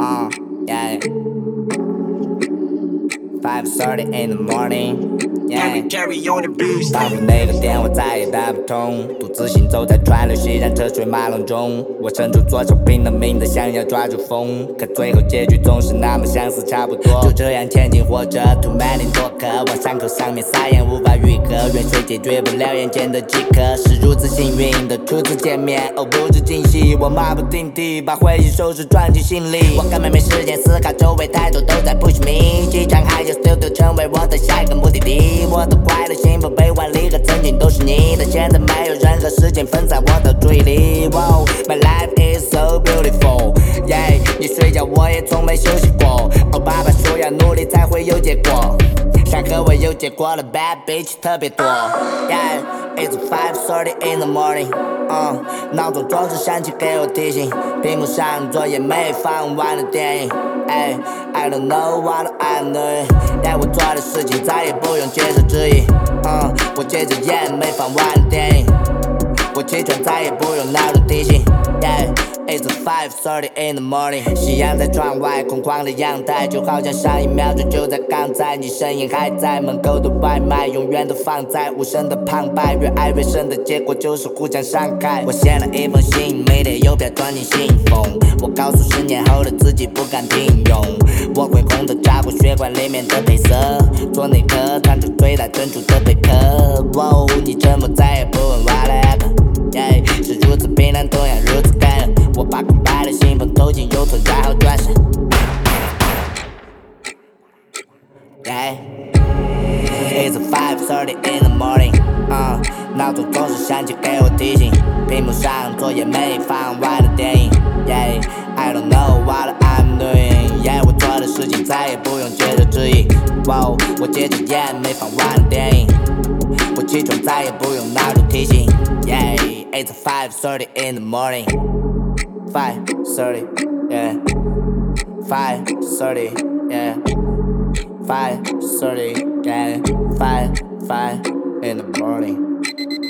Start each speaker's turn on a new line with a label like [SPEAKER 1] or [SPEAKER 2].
[SPEAKER 1] Yeah. 5:30 in the morning.
[SPEAKER 2] Carry on the beats.
[SPEAKER 1] 打出那个电话再也打不通，独自行走在川流熙然车水马龙中。我伸出左手拼了命的想要抓住风，可最后结局总是那么相似差不多。就这样前进或者涂满脸多渴，往伤口上面撒盐无法愈合，远水解决不了眼前的饥渴。是如此幸运的初次见面，哦不知惊喜，我马不停蹄把回忆收拾装进行李。我根本没时间思考，周围太多都在 push me， 机场还有 studio 成为我的下一个目的地。我的快乐幸福悲欢离合曾经都是你的，现在没有任何时间分散我的注意力。Wow, my life is so beautiful. Yeah， 你睡觉我也从没休息过。哦，爸爸说要努力才会有结果，想和我有结果的 bad bitch 特别多。Yeah, it's 5:30 in the morning. 闹钟总是响起给我提醒，屏幕上昨夜没放完的电影。I don't know what I'm doing. Yeah， 我做的事情再也不用接受质疑。我戒着烟没放完的电影，我起床再也不用闹钟提醒。Yeah，it's 5:30 in the morning。夕阳在窗外，空旷的阳台，就好像上一秒钟就在刚才，你身影还在，门口的外卖永远都放在无声的旁白，越爱越深的结果就是互相伤害。我写了一封信，每天邮票装进信封，我告诉10年后的自己不敢停用，我会红的扎过血管里面的褪色，做内科唱着最大珍珠的贝壳。哦，你沉默再也不问 whatever。是如此平淡，同样如此感人。我把空白的信封投进邮筒，然后转身。It's 5:30 in the morning. 闹钟总是响起给我提醒，屏幕上昨夜没放完的电影。I don't know what I'm doing. 我做的事情再也不用接受质疑。我戒着烟没放完的电影，我起床再也不用闹钟提醒。It's 5:30 in the morning. 5:30, yeah. 5:30, yeah. 5:30, yeah. 5 in the morning.